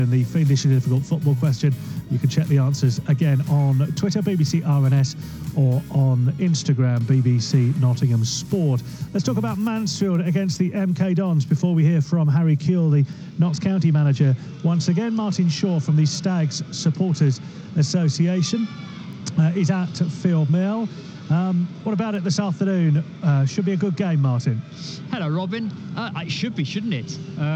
The fiendishly difficult football question. You can check the answers again on Twitter, BBC RNS, or on Instagram, BBC Nottingham Sport. Let's talk about Mansfield against the MK Dons before we hear from Harry Kewell, the Notts County manager. Once again, Martin Shaw from the Stags Supporters Association is at Field Mill. What about it this afternoon? Should be a good game, Martin. Hello, Robin. It should be, shouldn't it?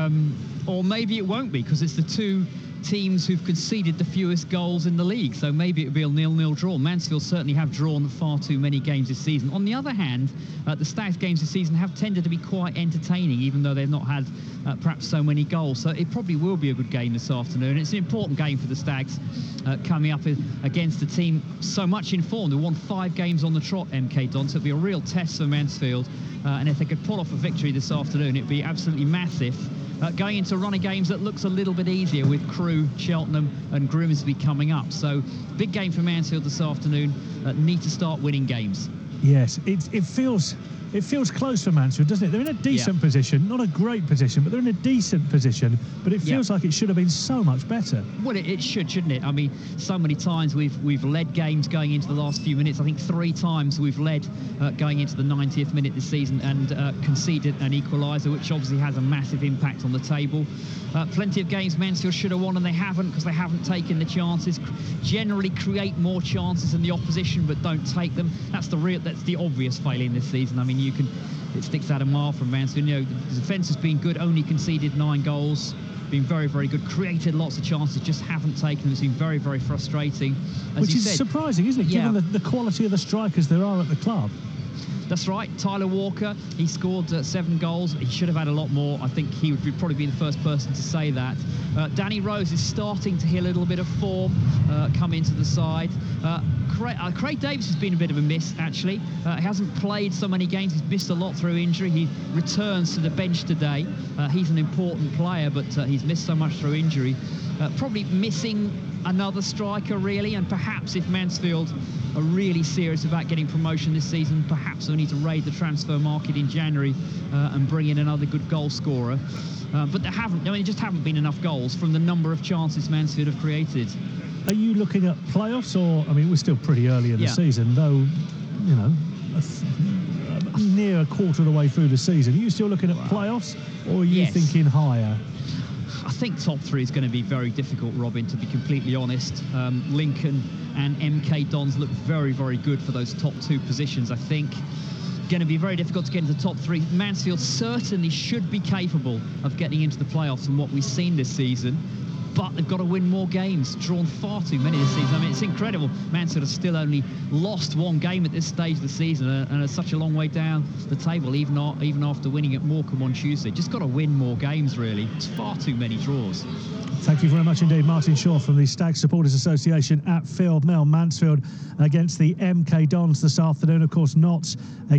Or maybe it won't be, because it's the two teams who've conceded the fewest goals in the league. So maybe it'll be a 0-0 draw. Mansfield certainly have drawn far too many games this season. On the other hand, the Stags games this season have tended to be quite entertaining, even though they've not had perhaps so many goals. So it probably will be a good game this afternoon. It's an important game for the Stags, coming up against a team so much in form. They won 5 games on the trot, MK Dons. So it'll be a real test for Mansfield. And if they could pull off a victory this afternoon, it'd be absolutely massive. Going into a run of games that looks a little bit easier with Crewe, Cheltenham and Grimsby coming up. So big game for Mansfield this afternoon. Need to start winning games. Yes, it feels close for Mansfield, doesn't it? They're in a decent position, not a great position, but they're in a decent position. But it feels like it should have been so much better. Well, it should, shouldn't it? I mean, so many times we've led games going into the last few minutes. I think 3 times we've led going into the 90th minute this season and conceded an equaliser, which obviously has a massive impact on the table. Plenty of games Mansfield should have won, and they haven't, because they haven't taken the chances. Generally create more chances than the opposition, but don't take them. That's the obvious failing this season. I mean, it sticks out a mile from Mansfield. You know, the defence has been good, only conceded 9 goals, been very, very good, created lots of chances, just haven't taken them. It's been very, very frustrating. Which is surprising, isn't it, given the quality of the strikers there are at the club? That's right. Tyler Walker, he scored 7 goals. He should have had a lot more. I think he would probably be the first person to say that. Danny Rose is starting to hit a little bit of form come into the side. Craig Davis has been a bit of a miss, actually. He hasn't played so many games. He's missed a lot through injury. He returns to the bench today. He's an important player, but he's missed so much through injury. Probably missing another striker, really, and perhaps if Mansfield are really serious about getting promotion this season, perhaps they'll need to raid the transfer market in January and bring in another good goal scorer. But there just haven't been enough goals from the number of chances Mansfield have created. Are you looking at playoffs, or, I mean, we're still pretty early in the season, though, you know, near a quarter of the way through the season. Are you still looking at playoffs, or are you thinking higher? I think top 3 is going to be very difficult, Robin, to be completely honest. Lincoln and MK Dons look very, very good for those top 2 positions, I think. Going to be very difficult to get into the top 3. Mansfield certainly should be capable of getting into the playoffs from what we've seen this season, but they've got to win more games. Drawn far too many this season. I mean, it's incredible. Mansfield have still only lost 1 game at this stage of the season and are such a long way down the table, even after winning at Morecambe on Tuesday. Just got to win more games, really. It's far too many draws. Thank you very much indeed, Martin Shaw from the Stag Supporters Association at Field Mill. Mansfield against the MK Dons this afternoon. Of course, Notts